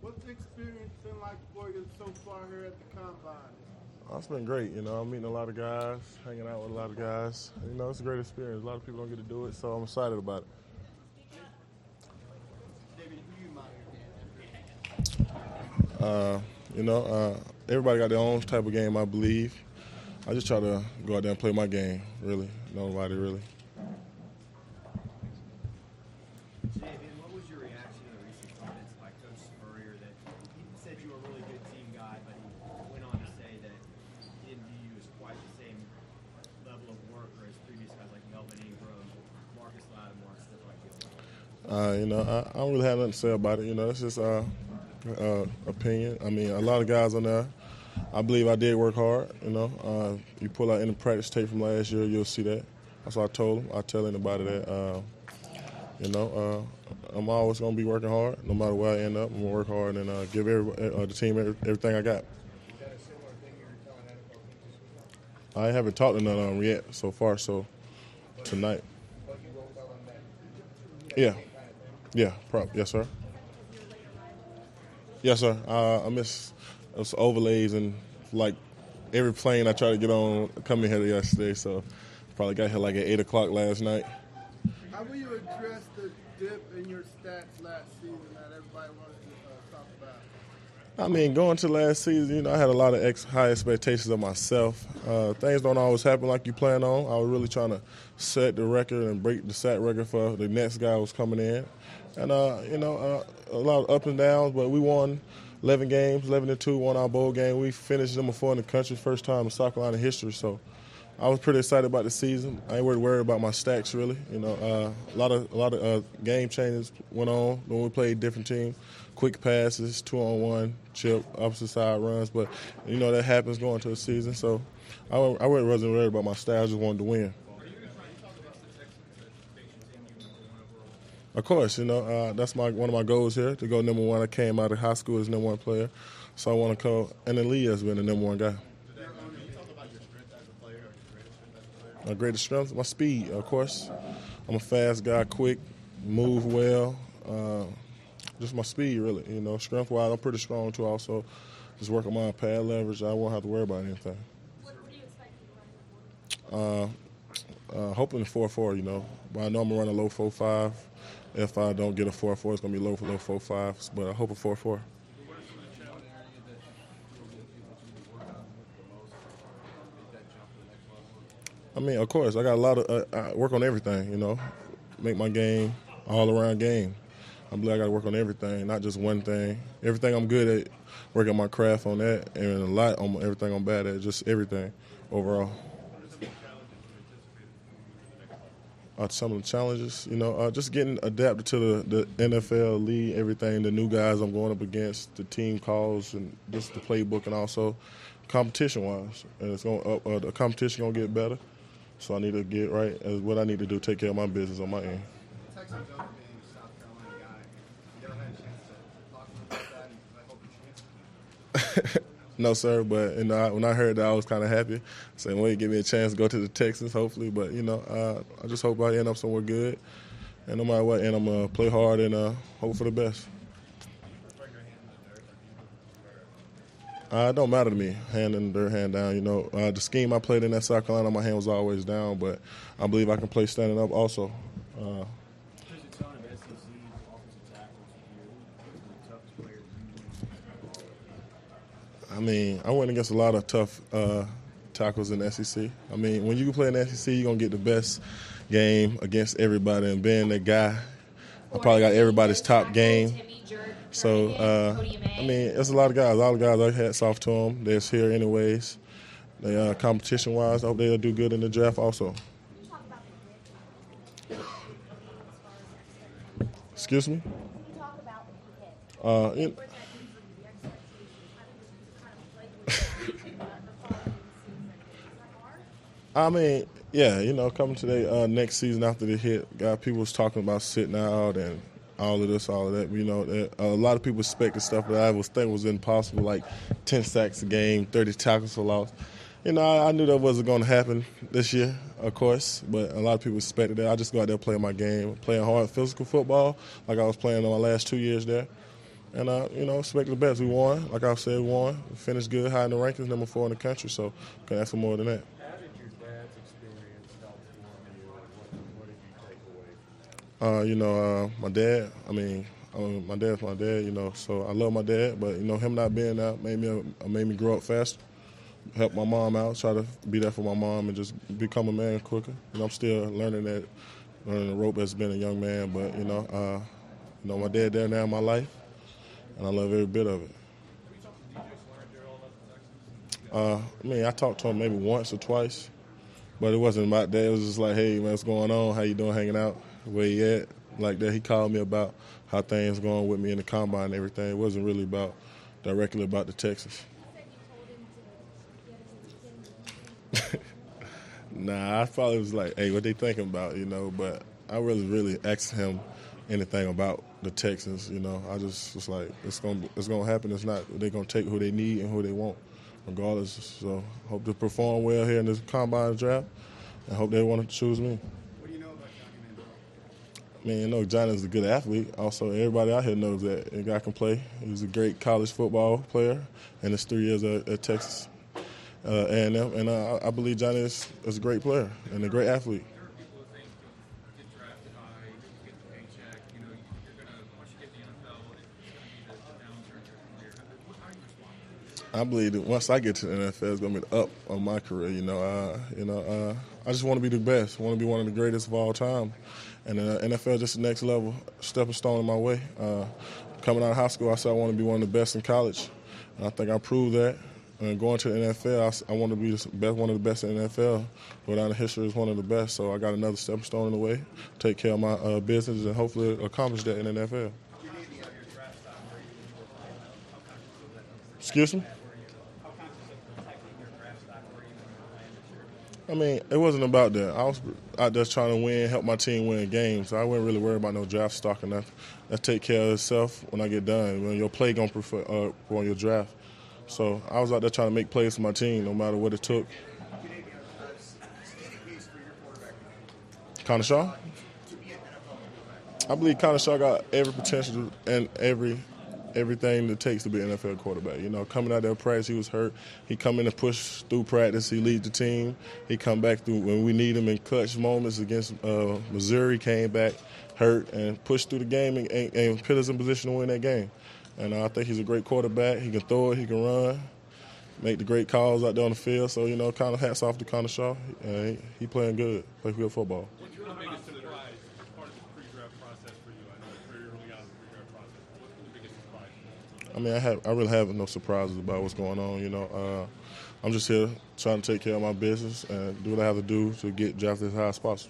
What's the experience been like for you so far here at the Combine? It's been great. I'm meeting a lot of guys, hanging out with a lot of guys. It's a great experience. A lot of people don't get to do it, so I'm excited about it. David, who you Everybody got their own type of game, I believe. I just try to go out there and play my game, really. Nobody really. David, what was your reaction to the recent comments by Coach Spurrier that he said you were a really good team guy, but he went on to say that he didn't view you as quite the same level of worker as previous guys like Melvin Ingram, Marcus Lattimore, stuff like that? I don't really have nothing to say about it. It's just opinion. I mean, a lot of guys on there, I believe I did work hard. You pull out any practice tape from last year, you'll see that. That's what I told him. I tell anybody that. I'm always going to be working hard. No matter where I end up, I'm going to work hard and give the team everything I got. Is that a similar thing you're telling NFL teams? I haven't talked to none of them yet so far, so tonight. But you will tell them that. Yeah. Yeah, yes, sir. Yes, sir. I miss those overlays and, like, every plane I tried to get on coming here yesterday, so probably got here like at 8 o'clock last night. How will you address the dip in your stats last season that everybody wants to talk about? I mean, going to last season, I had a lot of high expectations of myself. Things don't always happen like you plan on. I was really trying to set the record and break the sack record for the next guy who was coming in. And, a lot of ups and downs, but we won 11 games, 11-2, won our bowl game. We finished number 4 in the country, first time in South Carolina history. So I was pretty excited about the season. I ain't worried about my stacks, really. A lot of game changes went on when we played different teams. Quick passes, 2-on-1, chip, opposite side runs. But, that happens going to a season. So I wasn't worried about my stats. I just wanted to win. Of course, that's one of my goals here, to go number 1. I came out of high school as number 1 player. So I want to go in the league as being the number 1 guy. Can you talk about your strength as a player or your greatest strength as a player? My greatest strength, my speed, of course. I'm a fast guy, quick, move well. Just my speed, really. Strength-wise, I'm pretty strong, too, also. Just work on my pad leverage. I won't have to worry about anything. What do you expect to run in the 40? Hoping 4.4, But I know I'm going to run a low 4.5. If I don't get a 4.4, it's going to be low 4.5. But I hope a 4.4. I mean, of course, I got a lot of I work on everything, make my game all-around game. I believe I got to work on everything, not just one thing. Everything I'm good at, working my craft on that, and a lot on everything I'm bad at, just everything overall. Some of the challenges, just getting adapted to the NFL league, everything, the new guys I'm going up against, the team calls, and just the playbook, and also competition-wise. And the competition going to get better. So I need to get right as what I need to do, take care of my business on my end. Texas Jones being a South Carolina guy, you ever had a chance to talk to him about that, and I hope you chance? No, sir, but when I heard that, I was kind of happy. Saying, wait, give me a chance to go to the Texans, hopefully. But, I just hope I end up somewhere good. And no matter what, and I'm going to play hard and hope for the best. It don't matter to me, hand in dirt, hand down. The scheme I played in at South Carolina, my hand was always down, but I believe I can play standing up also. I mean, I went against a lot of tough tackles in the SEC. I mean, when you play in the SEC, you're going to get the best game against everybody. And being that guy, I probably got everybody's top game. So, I mean, there's a lot of guys. All the guys, I hats off to them. They're here anyways. They competition-wise, I hope they'll do good in the draft also. Excuse me? I mean, yeah, coming to the next season after the hit, people was talking about sitting out and all of this, all of that. A lot of people expected stuff that I was thinking was impossible, like 10 sacks a game, 30 tackles for loss. I knew that wasn't going to happen this year, of course, but a lot of people expected that. I just go out there playing my game, playing hard physical football like I was playing in my last 2 years there. And, expect the best. We won. Like I said, we won. We finished good, high in the rankings, number 4 in the country. So can't ask for more than that. How did your dad's experience help form you, and what did you take away from My dad, my dad's my dad, so I love my dad. But, him not being there made me grow up faster, help my mom out, try to be there for my mom and just become a man quicker. I'm still learning the rope as being a young man. But, my dad there now in my life, and I love every bit of it. I talked to him maybe once or twice, but it wasn't about that. It was just like, hey, man, what's going on? How you doing hanging out? Where you at? Like that. He called me about how things going with me in the combine and everything. It wasn't really directly about the Texans. Nah, I probably was like, hey, what they thinking about, but I really asked him anything about the Texans, I just was like, it's gonna happen. It's not, they're gonna take who they need and who they want, regardless. So hope to perform well here in this combine draft, and hope they want to choose me. What do you know about Johnny Manziel? Johnny's a good athlete. Also, everybody out here knows that the guy can play. He's a great college football player, and his 3 years at Texas A&M. And I believe Johnny is a great player and a great athlete. There are people who think you'll get drafted high, you get the paycheck, you're gonna once you get to the NFL, it's gonna be the downturn in your career. How do you respond to that? I believe that once I get to the NFL, it's gonna be the up of my career. I just want to be the best. I want to be one of the greatest of all time, and the NFL just the next level, stepping stone in my way. Coming out of high school, I said I want to be one of the best in college, and I think I proved that. And going to the NFL, I want to be one of the best in the NFL. Go down in history as one of the best. So I got another stepping stone in the way, take care of my business, and hopefully accomplish that in the NFL. Excuse me? It wasn't about that. I was out there trying to win, help my team win games. So I wasn't really worried about no draft stock or nothing. That take care of itself when I get done. When your play gonna prefer on your draft. So I was out there trying to make plays for my team, no matter what it took. Connor Shaw? I believe Connor Shaw got every potential and everything it takes to be an NFL quarterback. Coming out there practice, he was hurt. He come in and push through practice. He leads the team. He come back through when we need him in clutch moments against Missouri. Came back hurt and pushed through the game and put us in position to win that game. And I think he's a great quarterback. He can throw it. He can run. Make the great calls out there on the field. So, kind of hats off to Connor Shaw. He playing good. Play good football. What's your biggest surprise as part of the pre-draft process for you? I know it's very early on in the pre-draft process. What's the biggest surprise? I really have no surprises about what's going on. I'm just here trying to take care of my business and do what I have to do to get drafted as high as possible.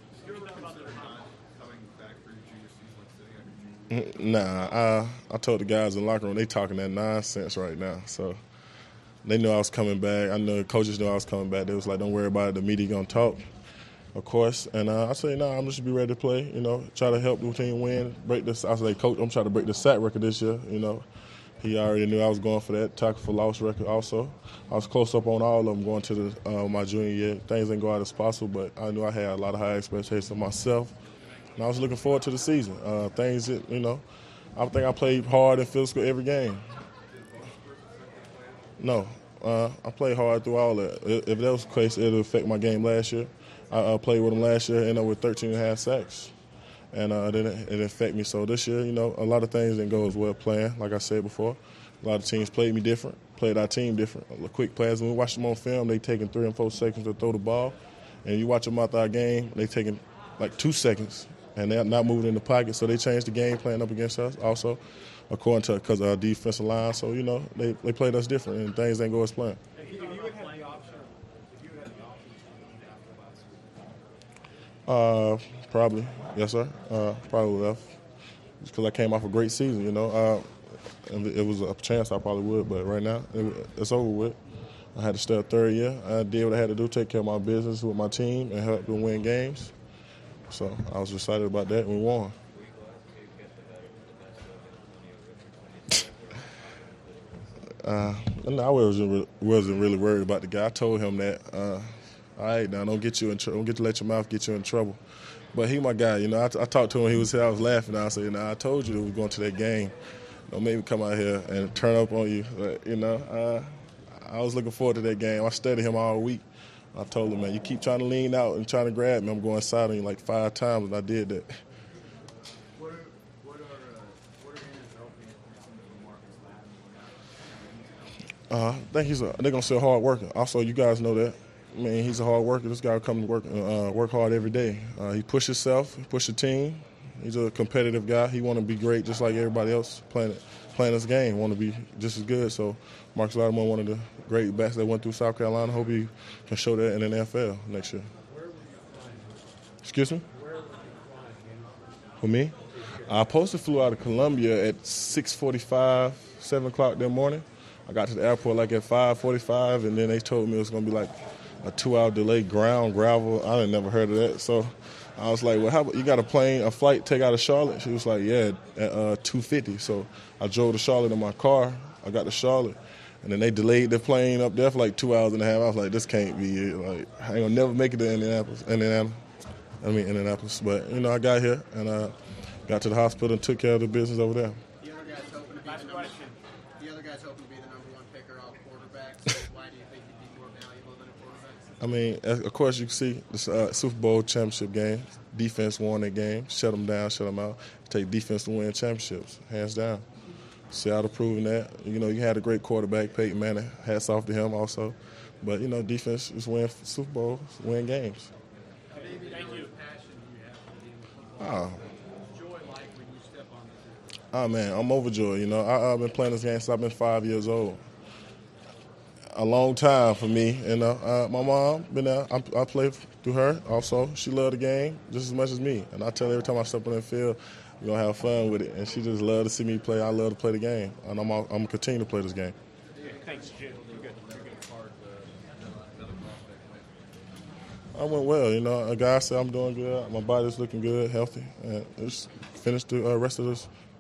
Nah, I told the guys in the locker room, they talking that nonsense right now. So they knew I was coming back. I know the coaches knew I was coming back. They was like, don't worry about it. The media going to talk, of course. And I say, no, I'm just be ready to play, try to help the team win. Break this. I say, Coach, I'm trying to break the sack record this year, He already knew I was going for that tackle for loss record also. I was close up on all of them going to my junior year. Things didn't go out as possible, but I knew I had a lot of high expectations of myself. And I was looking forward to the season. Things that, I think I played hard and physical every game. No, I played hard through all that. If that was the case, it would affect my game last year. I played with them last year, ended up with 13 and a half sacks. And it didn't affect me. So this year, a lot of things didn't go as well planned, like I said before. A lot of teams played me different, played our team different. Quick plays, when we watch them on film, they taking 3 and 4 seconds to throw the ball. And you watch them out our game, they taking like 2 seconds. And they're not moving in the pocket, so they changed the game plan up against us also, according to because of our defensive line. So, they played us different, and things didn't go as planned. If you had the option to leave after last week? Probably, yes, sir. Probably left because I came off a great season, and it was a chance I probably would, but right now it's over with. I had to stay a third year. I did what I had to do, take care of my business with my team and help them win games. So I was excited about that, and we won. And I wasn't really worried about the guy. I told him that, all right, now don't get to let your mouth get you in trouble. But he my guy, I talked to him. He was here. I was laughing. I said, I told you that we were going to that game. don't make me come out here and turn up on you. But, I was looking forward to that game. I studied him all week. I told him, man, you keep trying to lean out and trying to grab me, I'm going inside on you like 5 times, and I did that. What are NFL fans thinking of Marcus Lattimore? I think they're going to say a hard worker. Also, you guys know that. I mean, he's a hard worker. This guy will come to work hard every day. He pushes himself, he pushes the team. He's a competitive guy. He want to be great just like everybody else playing this game, want to be just as good. So Marcus Lattimore, one of the great backs that went through South Carolina. Hope he can show that in the NFL next year. Where were you flying? Excuse me? Where were you flying? For me? I posted flew out of Columbia at 6:45, 7 o'clock that morning. I got to the airport like at 5:45, and then they told me it was going to be like a 2-hour delay, ground, gravel. I had never heard of that. So I was like, well, how about you got a flight take out of Charlotte? She was like, yeah, at 2:50. So I drove to Charlotte in my car. I got to Charlotte, and then they delayed the plane up there for like 2 hours and a half. I was like, this can't be it. Like, I ain't gonna never make it to Indianapolis. But, I got here, and got to the hospital and took care of the business over there. The other guy's hoping to be Last question. the other guy's hoping to be the number 1 picker off quarterbacks. So why do you think he'd be more valuable than a quarterback? I mean, of course, you can see the Super Bowl championship game. Defense won that game. Shut them down, shut them out. Take defense to win championships, hands down. Seattle proving that. You had a great quarterback, Peyton Manning. Hats off to him also. But, defense is win Super Bowls, win games. Thank you. Passion you have for the game of football. Oh, What's joy like when you step on the field? oh man, I'm overjoyed. I've been playing this game since I've been 5 years old. A long time for me. My mom been there. I play through her also. She loved the game just as much as me. And I tell her every time I step on that field, we're going to have fun with it. And she just loved to see me play. I love to play the game. And I'm going to continue to play this game. Thanks, Jim. You're good. I went well. A guy said I'm doing good. My body's looking good, healthy. And just finished the rest of this